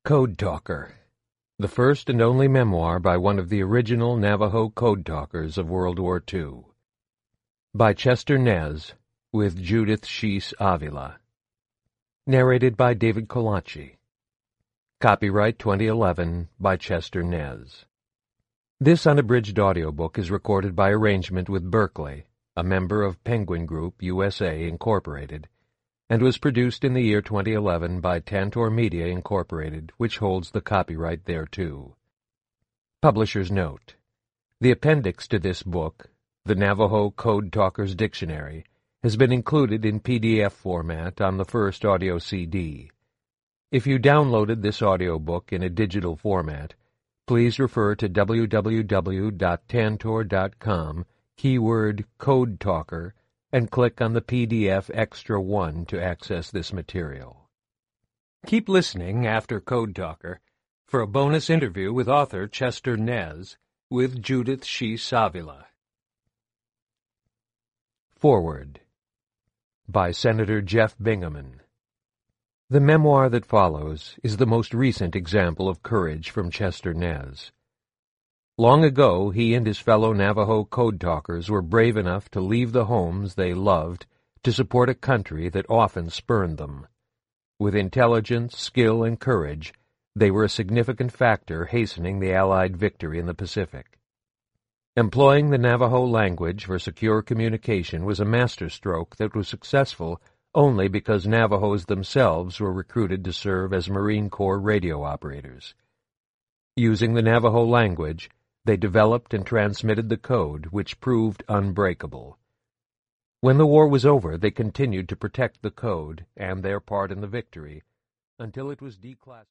Code Talker, the first and only memoir by one of the original Navajo code talkers of World War II. By Chester Nez, with Judith Sheese Avila. Narrated by David Kolachi. Copyright 2011 by Chester Nez. This unabridged audiobook is recorded by arrangement with Berkeley, a member of Penguin Group USA Incorporated, and was produced in the year 2011 by Tantor Media Incorporated, which holds the copyright thereto. Publisher's note: the appendix to this book, the Navajo Code Talker's Dictionary, has been included in PDF format on the first audio CD. If you downloaded this audiobook in a digital format, please refer to www.tantor.com, keyword Code Talker, and click on the PDF Extra 1 to access this material. Keep listening after Code Talker for a bonus interview with author Chester Nez with Judith Sheese Avila. Foreword by Senator Jeff Bingaman. The memoir that follows is the most recent example of courage from Chester Nez. Long ago, he and his fellow Navajo code talkers were brave enough to leave the homes they loved to support a country that often spurned them. With intelligence, skill, and courage, they were a significant factor hastening the Allied victory in the Pacific. Employing the Navajo language for secure communication was a masterstroke that was successful only because Navajos themselves were recruited to serve as Marine Corps radio operators. Using the Navajo language, they developed and transmitted the code, which proved unbreakable. When the war was over, they continued to protect the code and their part in the victory until it was declassified.